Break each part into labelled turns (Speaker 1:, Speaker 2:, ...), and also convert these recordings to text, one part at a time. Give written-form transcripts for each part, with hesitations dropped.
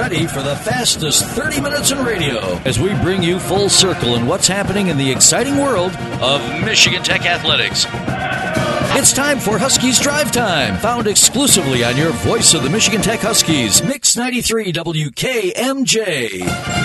Speaker 1: ready for the fastest 30 minutes in radio as we bring you full circle in what's happening in the exciting world of Michigan Tech athletics. It's time for Huskies Drive Time, found exclusively on your voice of the Michigan Tech Huskies, Mix 93 WKMJ.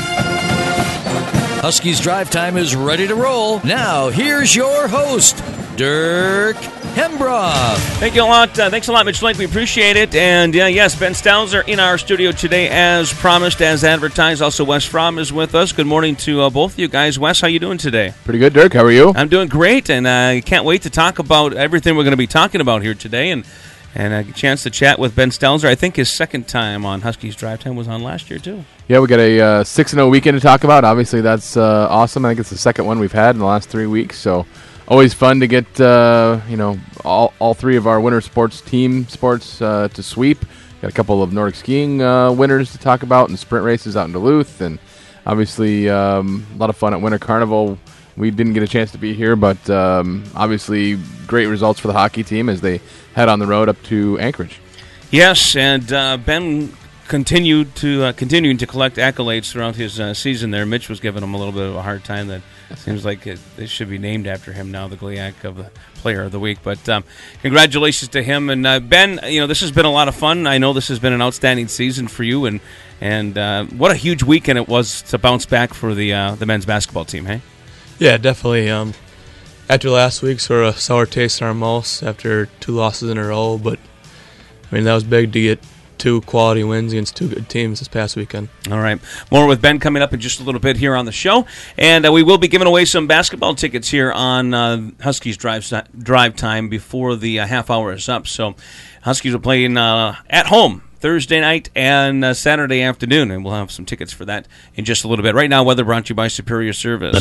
Speaker 1: Huskies Drive Time is ready to roll. Now, here's your host, Dirk Hembroff.
Speaker 2: Thank you a lot. Thanks a lot, Mitch Lake. We appreciate it. And yes, Ben Stelzer in our studio today, as promised, as advertised. Also, Wes Fromm is with us. Good morning to both of you guys. Wes, how you doing today?
Speaker 3: Pretty good, Dirk. How are you?
Speaker 2: I'm doing great, and I can't wait to talk about everything we're going to be talking about here today, and a chance to chat with Ben Stelzer. I think his second time on Huskies Drive Time was on last year, too.
Speaker 3: Yeah, we got a 6-0 weekend to talk about. Obviously, that's awesome. I think it's the second one we've had in the last 3 weeks, so always fun to get all three of our winter sports team sports to sweep. Got a couple of Nordic skiing winners to talk about and sprint races out in Duluth, and obviously a lot of fun at Winter Carnival. We didn't get a chance to be here, but obviously great results for the hockey team as they head on the road up to Anchorage.
Speaker 2: Yes, and Ben continuing to collect accolades throughout his season there. Mitch was giving him a little bit of a hard time that it seems like it should be named after him now, the GLIAC of the Player of the Week. But congratulations to him. And Ben, this has been a lot of fun. I know this has been an outstanding season for you, and what a huge weekend it was to bounce back for the men's basketball team, hey?
Speaker 4: Yeah, definitely. After last week, sort of a sour taste in our mouths after 2 losses in a row, but I mean that was big to get 2 quality wins against 2 good teams this past weekend.
Speaker 2: All right. More with Ben coming up in just a little bit here on the show. And we will be giving away some basketball tickets here on Huskies Drive Time before the half hour is up. So Huskies are playing at home Thursday night and Saturday afternoon, and we'll have some tickets for that in just a little bit. Right now, weather brought to you by Superior Service.